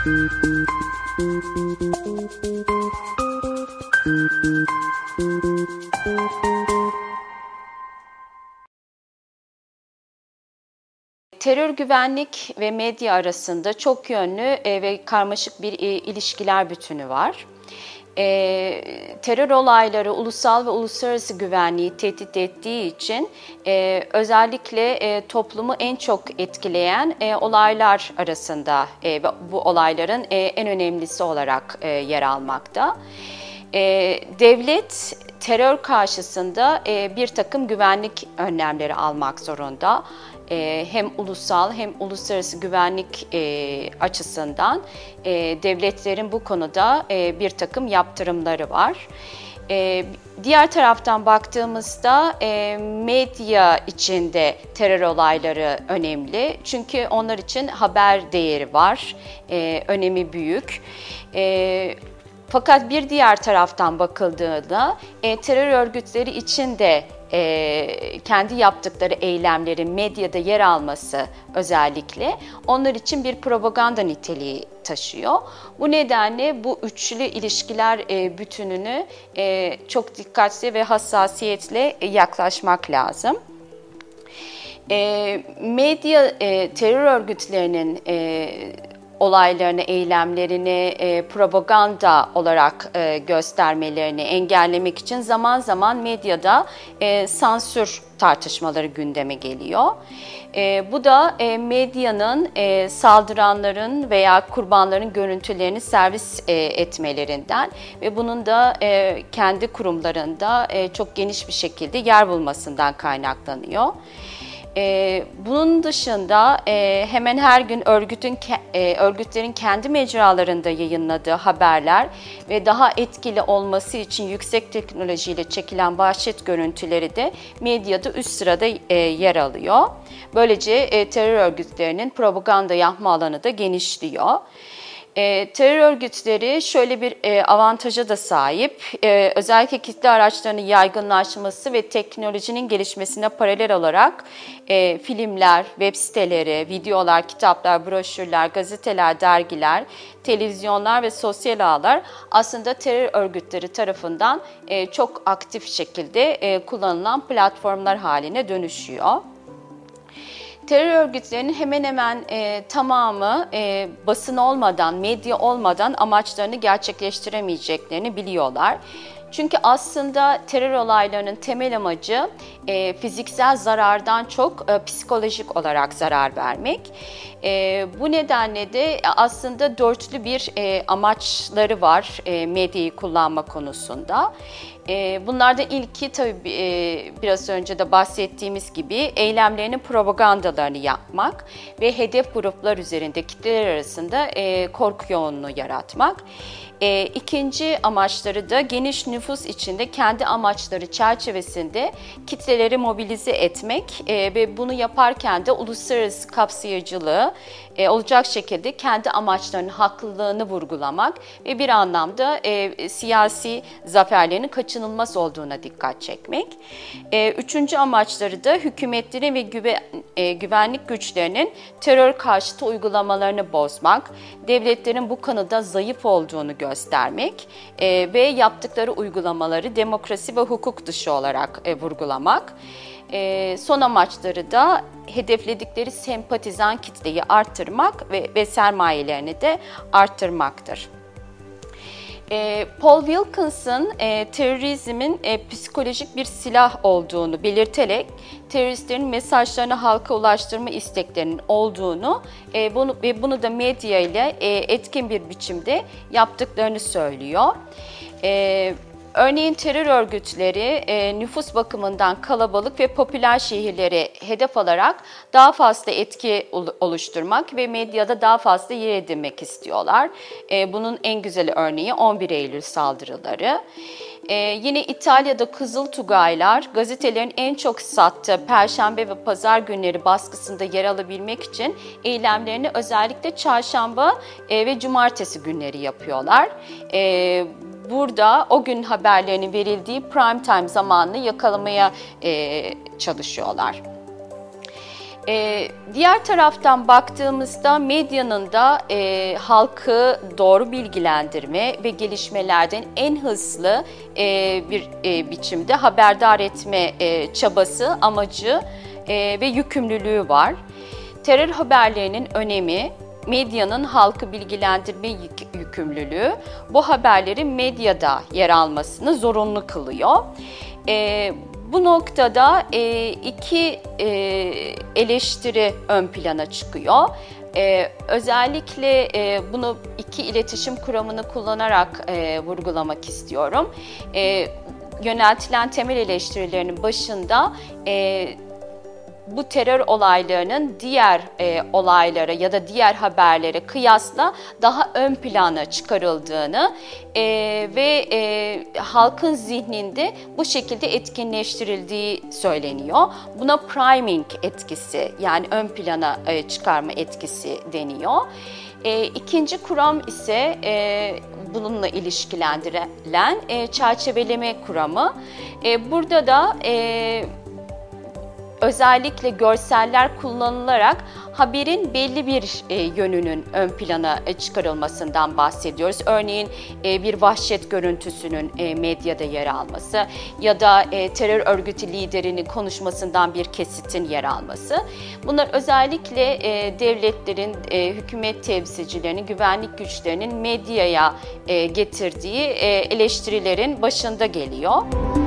Terör, güvenlik ve medya arasında çok yönlü ve karmaşık bir ilişkiler bütünü var. Terör olayları ulusal ve uluslararası güvenliği tehdit ettiği için özellikle toplumu en çok etkileyen olaylar arasında bu olayların en önemlisi olarak yer almakta. Devlet terör karşısında bir takım güvenlik önlemleri almak zorunda. Hem ulusal hem uluslararası güvenlik açısından devletlerin bu konuda bir takım yaptırımları var. Diğer taraftan baktığımızda medya içinde terör olayları önemli. Çünkü onlar için haber değeri var, önemi büyük. Fakat bir diğer taraftan bakıldığında terör örgütleri için de kendi yaptıkları eylemlerin medyada yer alması özellikle onlar için bir propaganda niteliği taşıyor. Bu nedenle bu üçlü ilişkiler bütününü çok dikkatli ve hassasiyetle yaklaşmak lazım. Medya terör örgütlerinin olaylarını, eylemlerini propaganda olarak göstermelerini engellemek için zaman zaman medyada sansür tartışmaları gündeme geliyor. Bu da medyanın saldıranların veya kurbanların görüntülerini servis etmelerinden ve bunun da kendi kurumlarında çok geniş bir şekilde yer bulmasından kaynaklanıyor. Bunun dışında hemen her gün örgütlerin kendi mecralarında yayınladığı haberler ve daha etkili olması için yüksek teknolojiyle çekilen vahşet görüntüleri de medyada üst sırada yer alıyor. Böylece terör örgütlerinin propaganda yapma alanı da genişliyor. Terör örgütleri şöyle bir avantaja da sahip. Özellikle kitle araçlarının yaygınlaşması ve teknolojinin gelişmesine paralel olarak filmler, web siteleri, videolar, kitaplar, broşürler, gazeteler, dergiler, televizyonlar ve sosyal ağlar aslında terör örgütleri tarafından çok aktif şekilde kullanılan platformlar haline dönüşüyor. Terör örgütlerinin hemen hemen tamamı basın olmadan, medya olmadan amaçlarını gerçekleştiremeyeceklerini biliyorlar. Çünkü aslında terör olaylarının temel amacı fiziksel zarardan çok psikolojik olarak zarar vermek. Bu nedenle de aslında dörtlü bir amaçları var medyayı kullanma konusunda. Bunlardan ilki tabii biraz önce de bahsettiğimiz gibi eylemlerinin propagandalarını yapmak ve hedef gruplar üzerinde kitleler arasında korku yoğunluğu yaratmak. İkinci amaçları da geniş nüfus içinde kendi amaçları çerçevesinde kitleleri mobilize etmek ve bunu yaparken de uluslararası kapsayıcılığı olacak şekilde kendi amaçlarının haklılığını vurgulamak ve bir anlamda siyasi zaferlerinin kaçınılmaz olduğuna dikkat çekmek. Üçüncü amaçları da hükümetlerin ve güvenlik güçlerinin terör karşıtı uygulamalarını bozmak, devletlerin bu konuda zayıf olduğunu göstermek ve yaptıkları uygulamaları demokrasi ve hukuk dışı olarak vurgulamak. Son amaçları da hedefledikleri sempatizan kitleyi arttırmak ve sermayelerini de arttırmaktır. Paul Wilkinson terörizmin psikolojik bir silah olduğunu belirterek teröristlerin mesajlarını halka ulaştırma isteklerinin olduğunu ve bunu da medya ile etkin bir biçimde yaptıklarını söylüyor. Örneğin terör örgütleri nüfus bakımından kalabalık ve popüler şehirleri hedef alarak daha fazla etki oluşturmak ve medyada daha fazla yer edinmek istiyorlar. Bunun en güzel örneği 11 Eylül saldırıları. Yine İtalya'da Kızıl Tugaylar gazetelerin en çok sattığı Perşembe ve Pazar günleri baskısında yer alabilmek için eylemlerini özellikle Çarşamba ve Cumartesi günleri yapıyorlar. Burada o gün haberlerinin verildiği prime time zamanını yakalamaya çalışıyorlar. Diğer taraftan baktığımızda medyanın da halkı doğru bilgilendirme ve gelişmelerden en hızlı bir biçimde haberdar etme çabası, amacı ve yükümlülüğü var. Terör haberlerinin önemi, medyanın halkı bilgilendirme yükümlülüğü bu haberlerin medyada yer almasını zorunlu kılıyor. Bu noktada iki eleştiri ön plana çıkıyor. Özellikle bunu iki iletişim kuramını kullanarak vurgulamak istiyorum. Yöneltilen temel eleştirilerinin başında bu terör olaylarının diğer olaylara ya da diğer haberlere kıyasla daha ön plana çıkarıldığını ve halkın zihninde bu şekilde etkinleştirildiği söyleniyor. Buna priming etkisi, yani ön plana çıkarma etkisi deniyor. İkinci kuram ise bununla ilişkilendirilen çerçeveleme kuramı. Burada da özellikle görseller kullanılarak haberin belli bir yönünün ön plana çıkarılmasından bahsediyoruz. Örneğin bir vahşet görüntüsünün medyada yer alması ya da terör örgütü liderinin konuşmasından bir kesitin yer alması. Bunlar özellikle devletlerin, hükümet temsilcilerinin, güvenlik güçlerinin medyaya getirdiği eleştirilerin başında geliyor.